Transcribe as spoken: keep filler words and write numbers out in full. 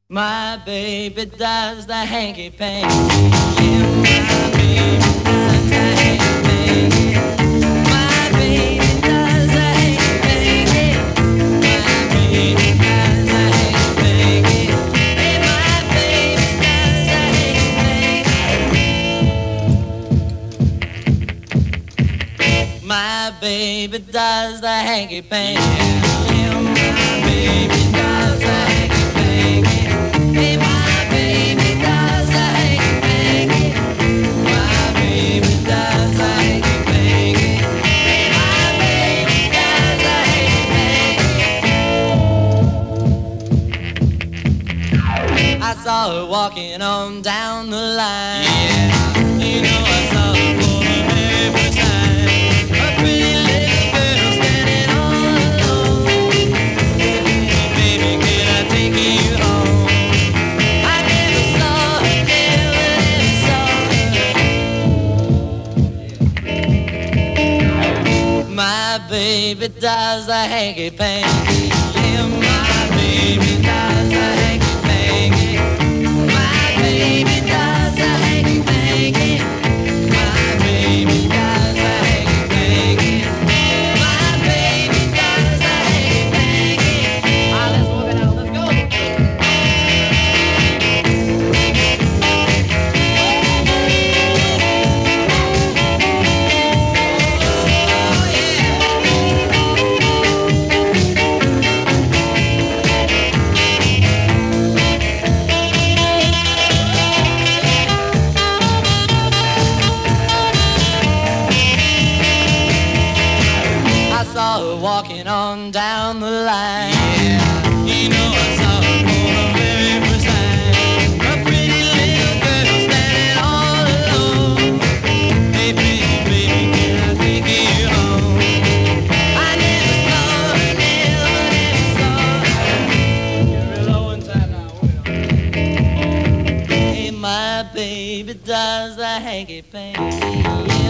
My baby does the hanky panky. Yeah, my baby does the hanky panky. My baby does the hanky panky. My baby does the hanky panky. Hey, my baby does the hanky panky. My baby does the hanky panky. Yeah, my baby does the hanky panky. Hey, my baby does the hanky-panky. My baby does the hanky-panky. Hey, my baby does the hanky-panky. I saw her walking on down the line. Yeah, you know I saw her pulling every time. A pretty little girl standing all alone. Baby, can I take you home? My baby does the hanky-panky. Yeah, my baby does the hanky-panky. My baby does the hanky-panky. My baby does the hanky-panky. My baby does the hanky-panky. Ah, let's work it out. Let's go. Saw her walking on down the line. Yeah, you know I saw her for the very first time. A pretty little girl standing all alone. Hey, baby, baby, can I take you home? I never saw her, never, never saw her. Get real low in time now. Hey, my baby does the hanky-panky.